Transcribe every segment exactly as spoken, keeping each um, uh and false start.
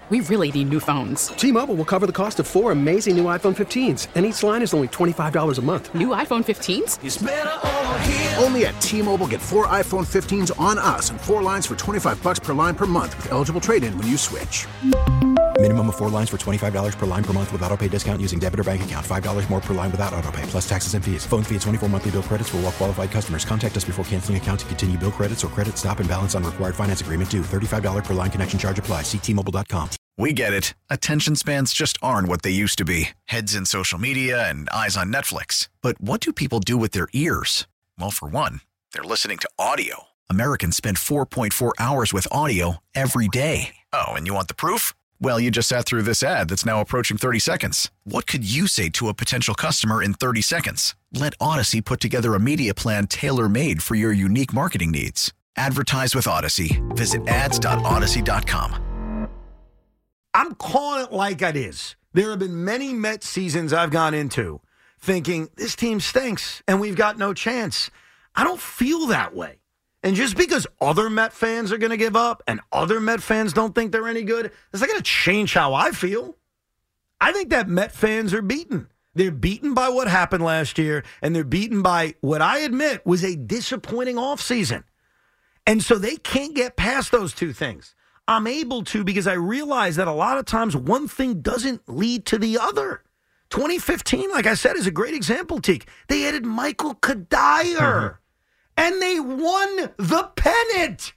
we really need new phones. T-Mobile will cover the cost of four amazing new iPhone fifteens, and each line is only twenty-five dollars a month. New iPhone fifteens? It's better over here. Only at T-Mobile, get four iPhone fifteens on us and four lines for twenty-five dollars per line per month with eligible trade-in when you switch. Minimum of four lines for twenty-five dollars per line per month with autopay discount using debit or bank account. five dollars more per line without autopay, plus taxes and fees. Phone fee at twenty-four monthly bill credits for well-qualified customers. Contact us before canceling account to continue bill credits or credit stop and balance on required finance agreement due. thirty-five dollars per line connection charge applies. See T Mobile dot com. We get it. Attention spans just aren't what they used to be. Heads in social media and eyes on Netflix. But what do people do with their ears? Well, for one, they're listening to audio. Americans spend four point four hours with audio every day. Oh, and you want the proof? Well, you just sat through this ad that's now approaching thirty seconds. What could you say to a potential customer in thirty seconds? Let Odyssey put together a media plan tailor-made for your unique marketing needs. Advertise with Odyssey. Visit ads dot odyssey dot com. I'm calling it like it is. There have been many Mets seasons I've gone into thinking, this team stinks and we've got no chance. I don't feel that way. And just because other Met fans are going to give up and other Met fans don't think they're any good, it's not going to change how I feel. I think that Met fans are beaten. They're beaten by what happened last year, and they're beaten by what I admit was a disappointing offseason. And so they can't get past those two things. I'm able to because I realize that a lot of times one thing doesn't lead to the other. twenty fifteen, like I said, is a great example, Teak. They added Michael Kadire, mm-hmm. and they won the pennant.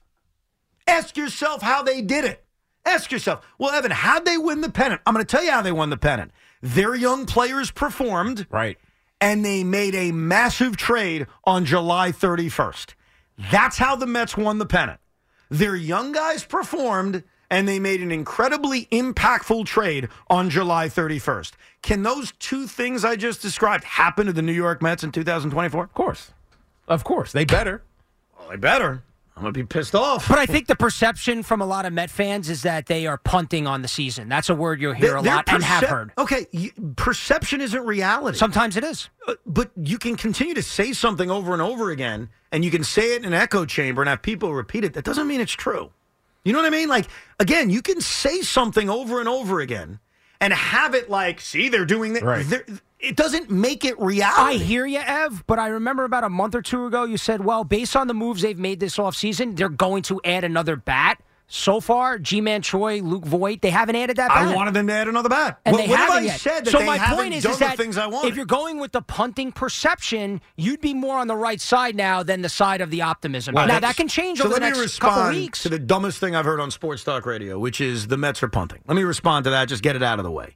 Ask yourself how they did it. Ask yourself, well, Evan, how'd they win the pennant? I'm going to tell you how they won the pennant. Their young players performed, right, and they made a massive trade on July thirty-first. That's how the Mets won the pennant. Their young guys performed, and they made an incredibly impactful trade on July thirty-first. Can those two things I just described happen to the New York Mets in two thousand twenty-four? Of course. Of course. They better. Well, they better. I'm going to be pissed off. But I think the perception from a lot of Met fans is that they are punting on the season. That's a word you'll hear They're, a lot percep- and have heard. Okay, you, perception isn't reality. Sometimes it is. Uh, but you can continue to say something over and over again, and you can say it in an echo chamber and have people repeat it. That doesn't mean it's true. You know what I mean? Like, again, you can say something over and over again and have it like, see, they're doing that. Right. It doesn't make it reality. I hear you, Ev, but I remember about a month or two ago you said, well, based on the moves they've made this offseason, they're going to add another bat. So far, G-Man Choi, Luke Voigt, they haven't added that bat. I wanted them to add another bat. And what, they what haven't have I yet. said that so they my haven't point is, done is the that things I wanted? If you're going with the punting perception, you'd be more on the right side now than the side of the optimism. Well, now, that can change so over the let me next couple respond weeks. to the dumbest thing I've heard on Sports Talk Radio, which is the Mets are punting. Let me respond to that. Just get it out of the way.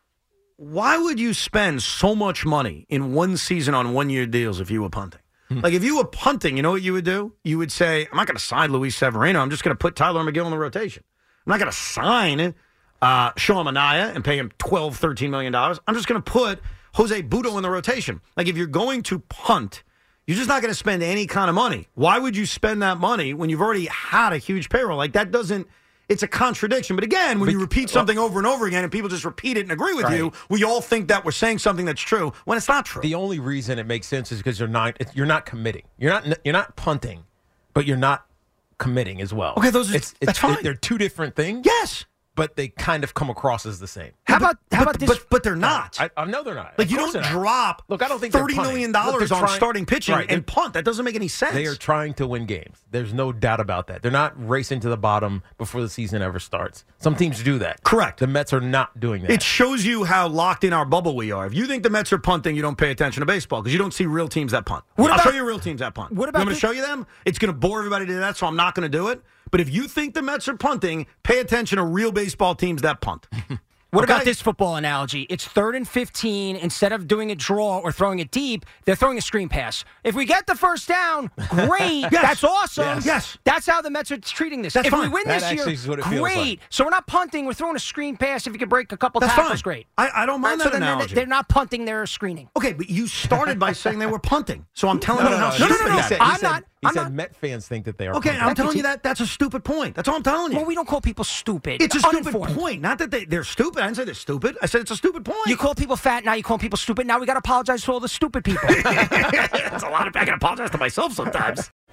Why would you spend so much money in one season on one-year deals if you were punting? Hmm. Like, if you were punting, you know what you would do? You would say, I'm not going to sign Luis Severino. I'm just going to put Tyler McGill in the rotation. I'm not going to sign uh, Sean Manaea and pay him twelve, thirteen million dollars. I'm just going to put Jose Butto in the rotation. Like, if you're going to punt, you're just not going to spend any kind of money. Why would you spend that money when you've already had a huge payroll? Like, that doesn't – it's a contradiction. But again, when but, you repeat something over and over again and people just repeat it and agree with right. you, we all think that we're saying something that's true when it's not true. The only reason it makes sense is because you're not you're not committing. You're not you're not punting, but you're not committing as well. Okay, those are, it's, it's, that's fine. It, they're two different things. Yes. But they kind of come across as the same. How about but, how about this? But, but they're not. I, I know they're not. Like, you don't drop Look, I don't think thirty million dollars on trying, starting pitching right, and punt. That doesn't make any sense. They are trying to win games. There's no doubt about that. They're not racing to the bottom before the season ever starts. Some teams do that. Correct. The Mets are not doing that. It shows you how locked in our bubble we are. If you think the Mets are punting, you don't pay attention to baseball because you don't see real teams that punt. What I'll about, show you real teams that punt. What about I'm going to show you them? It's going to bore everybody to that, so I'm not going to do it. But if you think the Mets are punting, pay attention to real baseball teams that punt. What okay? about this football analogy? It's third and fifteen. Instead of doing a draw or throwing it deep, they're throwing a screen pass. If we get the first down, great. yes. That's awesome. Yes. yes. That's how the Mets are treating this. That's if fine. we win that this year, is what it great. feels like. So we're not punting. We're throwing a screen pass. If you can break a couple That's tackles, fine. great. I, I don't mind right, that so then analogy. They're not punting. They're screening. Okay, but you started by saying they were punting. So I'm telling no, you no, how no, stupid no, no, no. that He is. said, he I'm said, not- He I'm said not- Met fans think that they are Okay, punting. I'm telling you that that's a stupid point. That's all I'm telling you. Well, we don't call people stupid. It's a stupid Uninformed. point. Not that they, they're stupid. I didn't say they're stupid. I said it's a stupid point. You call people fat, now you call people stupid. Now we got to apologize to all the stupid people. That's a lot of I can apologize to myself sometimes.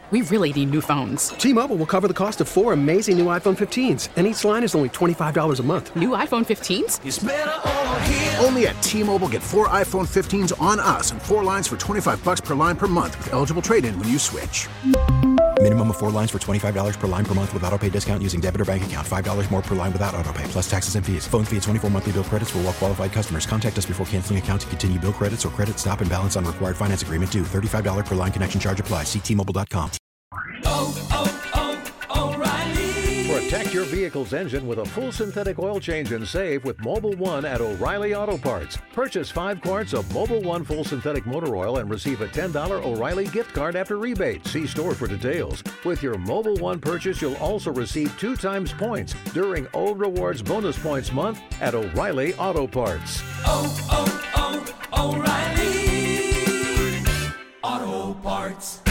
We really need new phones. T-Mobile will cover the cost of four amazing new iPhone fifteens, and each line is only twenty-five dollars a month. New iPhone fifteens? It's better over here. Only at T-Mobile, get four iPhone fifteens on us and four lines for twenty-five bucks per line per month with eligible trade-in when you switch. Minimum of four lines for twenty-five dollars per line per month with autopay discount using debit or bank account. five dollars more per line without autopay, plus taxes and fees. Phone fee at twenty-four monthly bill credits for well-qualified customers. Contact us before canceling account to continue bill credits or credit stop and balance on required finance agreement due. thirty-five dollars per line connection charge applies. See T Mobile dot com. Oh, oh, oh, O'Reilly. Protect your vehicle's engine with a full synthetic oil change and save with Mobil one at O'Reilly Auto Parts. Purchase five quarts of Mobil one full synthetic motor oil and receive a ten dollars O'Reilly gift card after rebate. See store for details. With your Mobil one purchase, you'll also receive two times points during O Rewards Bonus Points Month at O'Reilly Auto Parts. Oh, oh, oh, O'Reilly Auto Parts.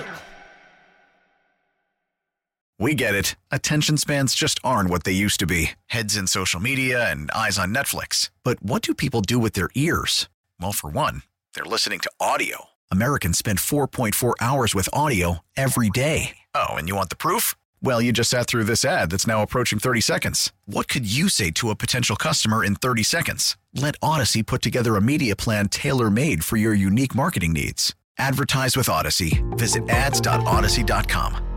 We get it. Attention spans just aren't what they used to be. Heads in social media and eyes on Netflix. But what do people do with their ears? Well, for one, they're listening to audio. Americans spend four point four hours with audio every day. Oh, and you want the proof? Well, you just sat through this ad that's now approaching thirty seconds. What could you say to a potential customer in thirty seconds? Let Odyssey put together a media plan tailor-made for your unique marketing needs. Advertise with Odyssey. Visit ads dot odyssey dot com.